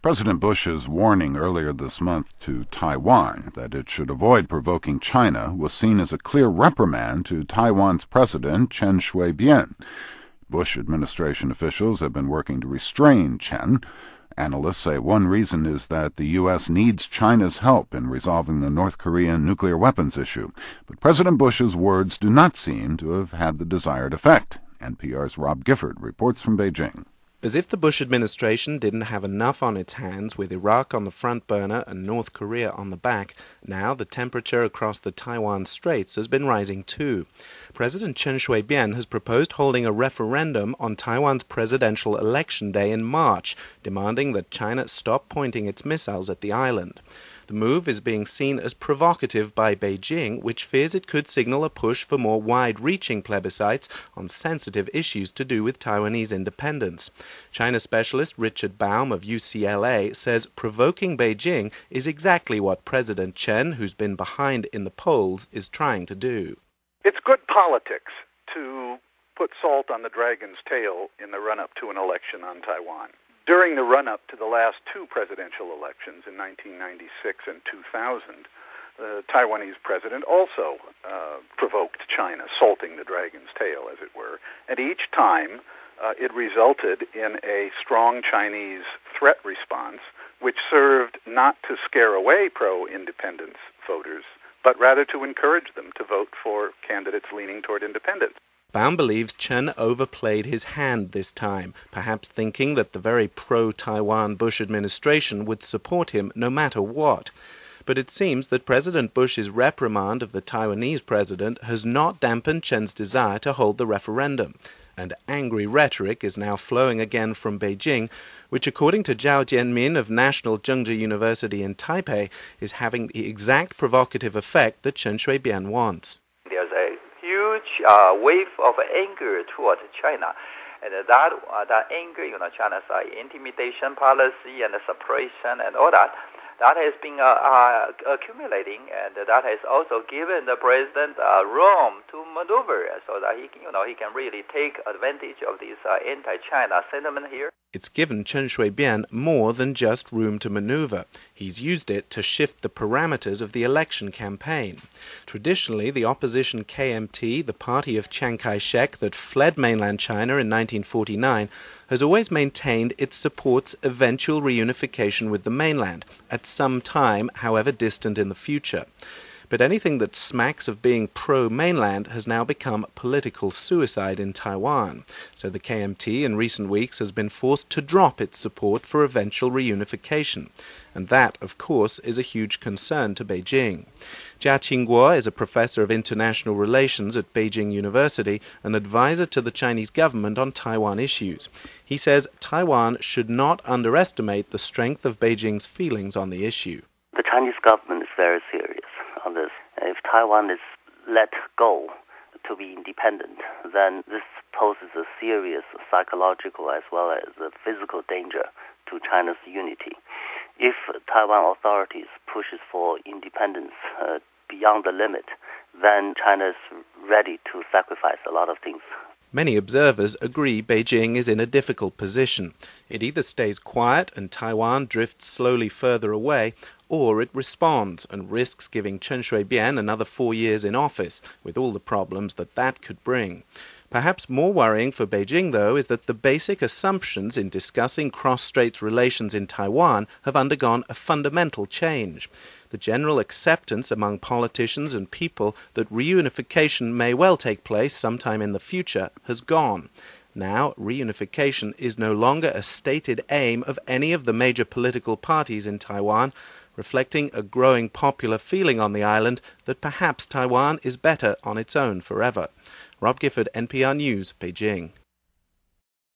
President Bush's warning earlier this month to Taiwan that it should avoid provoking China was seen as a clear reprimand to Taiwan's president, Chen Shui-bian. Bush administration officials have been working to restrain Chen. Analysts say one reason is that the U.S. needs China's help in resolving the North Korean nuclear weapons issue. But President Bush's words do not seem to have had the desired effect. NPR's Rob Gifford reports from Beijing. As if the Bush administration didn't have enough on its hands with Iraq on the front burner and North Korea on the back, now the temperature across the Taiwan Straits has been rising too. President Chen Shui-bian has proposed holding a referendum on Taiwan's presidential election day in March, demanding that China stop pointing its missiles at the island. The move is being seen as provocative by Beijing, which fears it could signal a push for more wide-reaching plebiscites on sensitive issues to do with Taiwanese independence. China specialist Richard Baum of UCLA says provoking Beijing is exactly what President Chen, who's been behind in the polls, is trying to do. It's good politics to put salt on the dragon's tail in the run-up to an election on Taiwan. During the run-up to the last two presidential elections in 1996 and 2000, the Taiwanese president also provoked China, salting the dragon's tail, as it were. And each time, it resulted in a strong Chinese threat response, which served not to scare away pro-independence voters, but rather to encourage them to vote for candidates leaning toward independence. Baum believes Chen overplayed his hand this time, perhaps thinking that the very pro-Taiwan Bush administration would support him no matter what. But it seems that President Bush's reprimand of the Taiwanese president has not dampened Chen's desire to hold the referendum. And angry rhetoric is now flowing again from Beijing, which, according to Zhao Jianmin of National Zhengzhi University in Taipei, is having the exact provocative effect that Chen Shui-bian wants. There's a huge wave of anger towards China. And that anger, China's intimidation policy and suppression and all that, that has been accumulating, and that has also given the president room to maneuver so that he can really take advantage of this anti-China sentiment here. It's given Chen Shui-bian more than just room to maneuver. He's used it to shift the parameters of the election campaign. Traditionally, the opposition KMT, the party of Chiang Kai-shek that fled mainland China in 1949, has always maintained it supports eventual reunification with the mainland, at some time, however distant in the future. But anything that smacks of being pro-mainland has now become political suicide in Taiwan. So the KMT in recent weeks has been forced to drop its support for eventual reunification. And that, of course, is a huge concern to Beijing. Jia Qingguo is a professor of international relations at Beijing University and advisor to the Chinese government on Taiwan issues. He says Taiwan should not underestimate the strength of Beijing's feelings on the issue. The Chinese government is very serious on this. If Taiwan is let go to be independent, then this poses a serious psychological as well as a physical danger to China's unity. If Taiwan authorities pushes for independence beyond the limit, then China is ready to sacrifice a lot of things. Many observers agree Beijing is in a difficult position. It either stays quiet and Taiwan drifts slowly further away, or it responds and risks giving Chen Shui-bian another 4 years in office, with all the problems that could bring. Perhaps more worrying for Beijing, though, is that the basic assumptions in discussing cross-straits relations in Taiwan have undergone a fundamental change. The general acceptance among politicians and people that reunification may well take place sometime in the future has gone. Now, reunification is no longer a stated aim of any of the major political parties in Taiwan, reflecting a growing popular feeling on the island that perhaps Taiwan is better on its own forever. Rob Gifford, NPR News, Beijing.